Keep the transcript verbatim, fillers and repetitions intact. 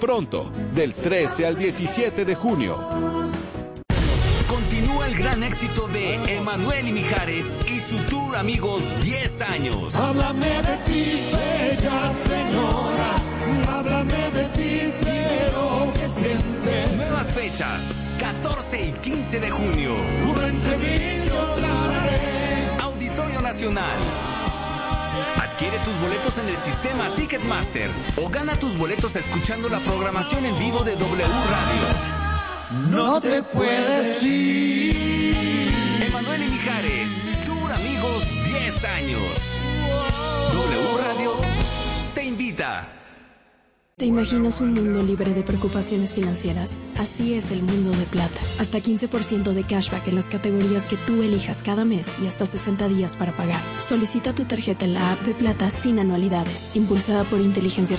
Pronto, del trece al diecisiete de junio. Continúa el gran éxito de Emanuel y Mijares y su tour Amigos diez años. Háblame de ti, bella señora. Háblame de ti, quiero que sientes. Nuevas fechas, catorce y quince de junio. Frente mí yo traeré. Auditorio Nacional. Adquiere tus boletos en el sistema Ticketmaster o gana tus boletos escuchando la programación en vivo de W Radio. No te puedes ir. Emanuel y Mijares, Tour Amigos diez años. W Radio te invita. ¿Te imaginas un mundo libre de preocupaciones financieras? Así es el mundo de Plata. Hasta quince por ciento de cashback en las categorías que tú elijas cada mes y hasta sesenta días para pagar. Solicita tu tarjeta en la app de Plata sin anualidades. Impulsada por Inteligencia